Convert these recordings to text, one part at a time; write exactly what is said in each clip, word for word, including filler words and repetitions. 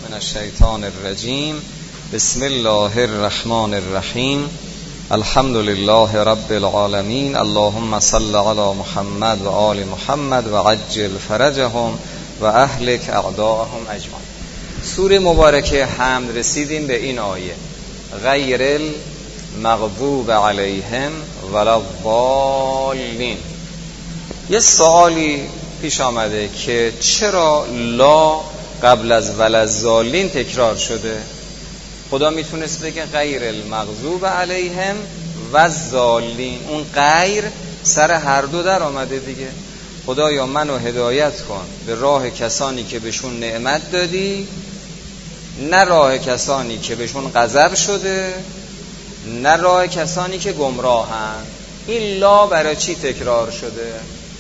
من الشیطان الرجیم. بسم الله الرحمن الرحیم. الحمد لله رب العالمین. اللهم صل علی محمد و آل محمد و عجل فرجهم و اهلک اعداءهم اجمعین. سوره مبارکه حمد رسیدیم به این آیه: غیر المغضوب علیهم ولا الضالین. یه سوالی پیش آمده که چرا لا قبل از ولضالین تکرار شده؟ خدا میتونست بگه غیر المغضوب علیهم و الضالین، اون غیر سر هر دو در آمده دیگه. خدایا منو هدایت کن به راه کسانی که بهشون نعمت دادی، نه راه کسانی که بهشون غضب شده، نه راه کسانی که گمراهن. این لا برای چی تکرار شده؟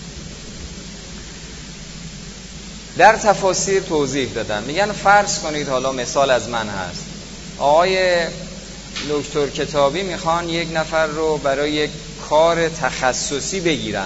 در تفاسیر توضیح دادن. میگن فرض کنید، حالا مثال از من هست، آقای دکتر کتابی میخوان یک نفر رو برای یک کار تخصصی بگیرن،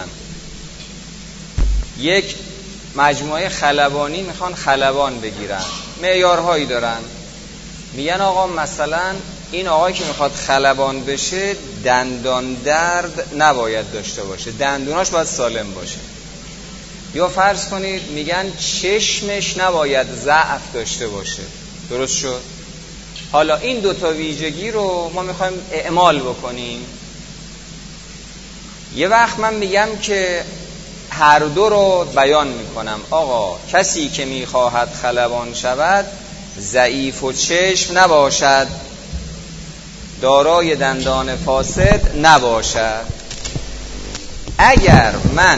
یک مجموعه خلبانی میخوان خلبان بگیرن، معیارهایی دارن. میگن آقا مثلا این آقایی که میخواد خلبان بشه دندان درد نباید داشته باشه، دندوناش باید سالم باشه. یا فرض کنید میگن چشمش نباید ضعف داشته باشه. درست شد؟ حالا این دوتا ویژگی رو ما میخوایم اعمال بکنیم. یه وقت من میگم که هر دو رو بیان میکنم. آقا کسی که میخواهد خلبان شود ضعیف و چشم نباشد، دارای دندان فاسد نباشد. اگر من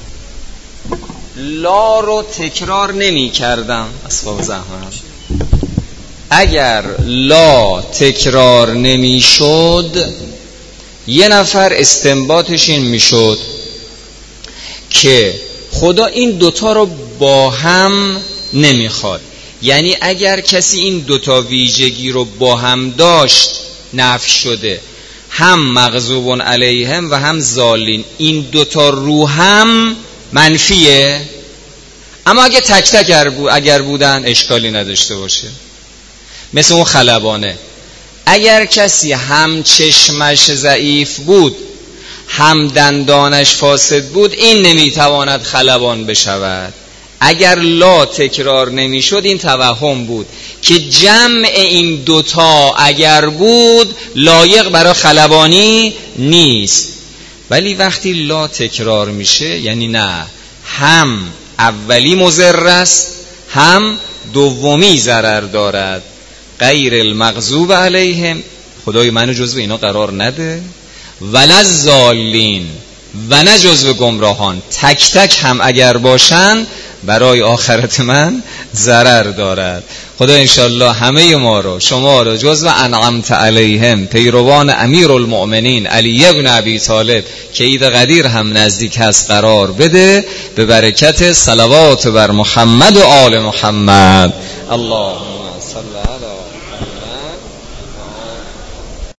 لا رو تکرار نمی کردم، اسباب زحمت، اگر لا تکرار نمی شد، یه نفر استنباطش این می شد که خدا این دوتا رو با هم نمی خواد. یعنی اگر کسی این دوتا ویژگی رو با هم داشت نفی شده، هم مغضوب علیهم و هم ضالین، این دوتا رو هم منفیه. اما اگه تک تک اگر بودن اشکالی نداشته باشه. مثل اون خلبانه، اگر کسی هم چشمش ضعیف بود هم دندانش فاسد بود، این نمیتواند خلبان بشود. اگر لا تکرار نمیشد این توهم بود که جمع این دوتا اگر بود لایق برای خلبانی نیست. ولی وقتی لا تکرار میشه یعنی نه، هم اولی مضر است هم دومی ضرر دارد. غیر المغضوب علیهم، خدای منو جزو اینا قرار نده، ولا الضالین، و نه جزو گمراهان. تک تک هم اگر باشن برای آخرت من ضرر دارد. خدا انشالله همه ما رو، شما رو جزو انعمت علیهم، پیروان امیر المؤمنین علی ابن ابی طالب که عید قدیر هم نزدیک هست قرار بده، به برکت صلوات بر محمد و آل محمد. الله